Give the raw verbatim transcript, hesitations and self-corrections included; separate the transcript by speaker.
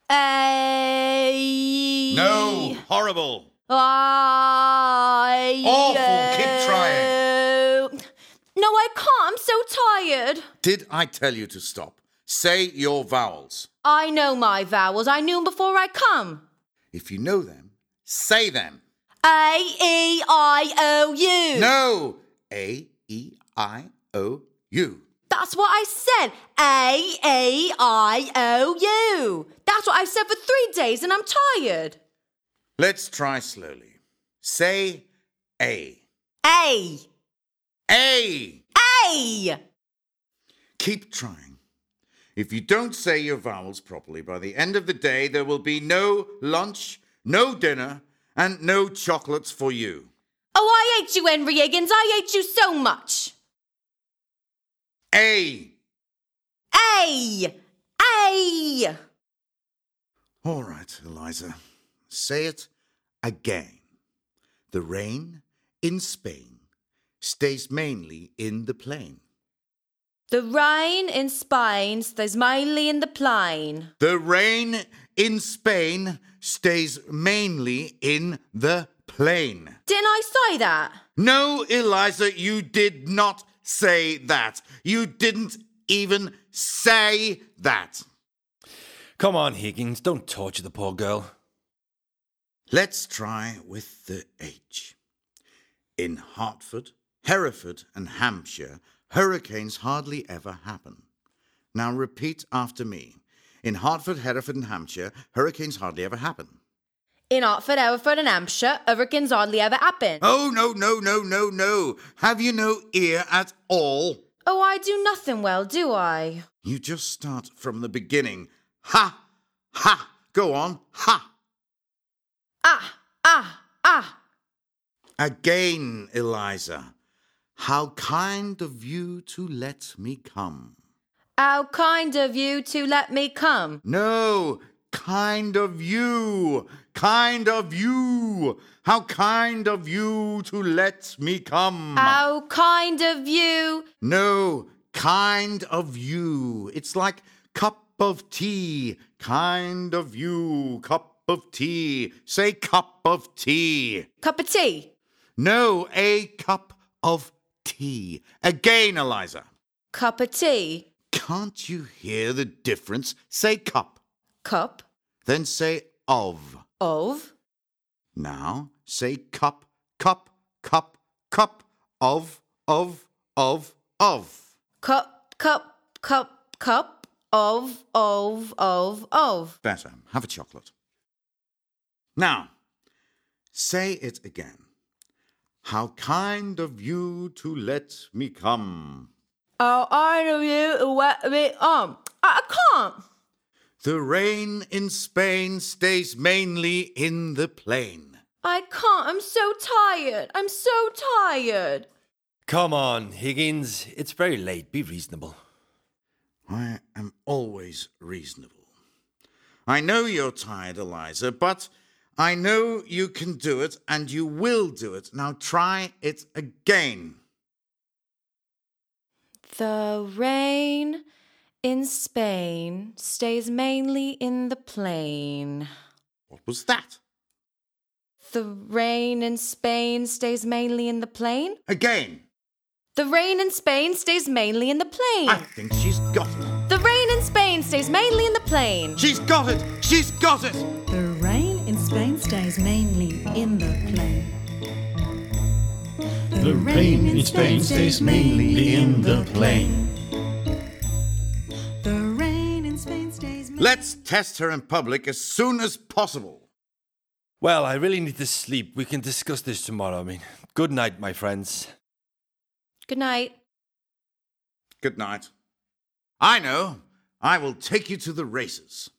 Speaker 1: A.
Speaker 2: No, horrible.
Speaker 1: I.
Speaker 2: Awful, keep trying.
Speaker 1: No, I can't, I'm so tired.
Speaker 2: Did I tell you to stop? Say your vowels.
Speaker 1: I know my vowels, I knew them before I come.
Speaker 2: If you know them, say them.
Speaker 1: A, E, I, O, U.
Speaker 2: No, A, E, I, O, U.
Speaker 1: That's what I said. A, E, I, O, U. That's what I've said for three days and I'm tired.
Speaker 2: Let's try slowly. Say A.
Speaker 1: A.
Speaker 2: A.
Speaker 1: A.
Speaker 2: Keep trying. If you don't say your vowels properly, by the end of the day, there will be no lunch, no dinner, and no chocolates for you.
Speaker 1: Oh, I hate you, Henry Higgins. I hate you so much.
Speaker 2: A.
Speaker 1: A. A.
Speaker 2: All right, Eliza. Say it again. The rain in Spain stays mainly in the plain.
Speaker 1: The rain in Spain stays mainly in the plain.
Speaker 2: The rain in Spain stays mainly in the plain.
Speaker 1: Didn't I say that?
Speaker 2: No, Eliza, you did not say that. You didn't even say that.
Speaker 3: Come on, Higgins, don't torture the poor girl.
Speaker 2: Let's try with the H. In Hertford, Hereford and Hampshire, hurricanes hardly ever happen. Now repeat after me. In Hertford, Hereford and Hampshire, hurricanes hardly ever happen.
Speaker 1: In Hertford, Hereford and Hampshire, hurricanes hardly ever happen.
Speaker 2: Oh, no, no, no, no, no. Have you no ear at all?
Speaker 1: Oh, I do nothing well, do I?
Speaker 2: You just start from the beginning. Ha! Ha! Go on. Ha!
Speaker 1: Ah! Ah! Ah!
Speaker 2: Again, Eliza. How kind of you to let me come.
Speaker 1: How kind of you to let me come.
Speaker 2: No, kind of you. Kind of you. How kind of you to let me come.
Speaker 1: How kind of you.
Speaker 2: No, kind of you. It's like cup of tea. Kind of you. Cup of tea. Say cup of tea.
Speaker 1: Cup of tea.
Speaker 2: No, a cup of tea. Again, Eliza.
Speaker 1: Cup of tea.
Speaker 2: Can't you hear the difference? Say cup.
Speaker 1: Cup.
Speaker 2: Then say of.
Speaker 1: Of.
Speaker 2: Now say cup, cup, cup, cup, of, of, of, of.
Speaker 1: Cup, cup, cup, cup, of, of, of, of.
Speaker 2: Better. Have a chocolate. Now, say it again. How kind of you to let me come.
Speaker 1: How kind of you to let me come. I can't.
Speaker 2: The rain in Spain stays mainly in the plain.
Speaker 1: I can't. I'm so tired. I'm so tired.
Speaker 3: Come on, Higgins. It's very late. Be reasonable.
Speaker 2: I am always reasonable. I know you're tired, Eliza, but I know you can do it and you will do it. Now try it again.
Speaker 1: The rain in Spain stays mainly in the plain.
Speaker 2: What was that?
Speaker 1: The rain in Spain stays mainly in the plain?
Speaker 2: Again.
Speaker 1: The rain in Spain stays mainly in the plain.
Speaker 2: I think she's got it.
Speaker 1: The rain in Spain stays mainly in the plain.
Speaker 2: She's got it! She's got it!
Speaker 4: The rain in Spain stays mainly in the plain.
Speaker 5: The rain in Spain stays mainly in the plain.
Speaker 4: The rain in Spain stays mainly...
Speaker 2: Let's test her in public as soon as possible.
Speaker 3: Well, I really need to sleep. We can discuss this tomorrow. I mean, good night, my friends.
Speaker 1: Good night.
Speaker 2: Good night. I know. I will take you to the races.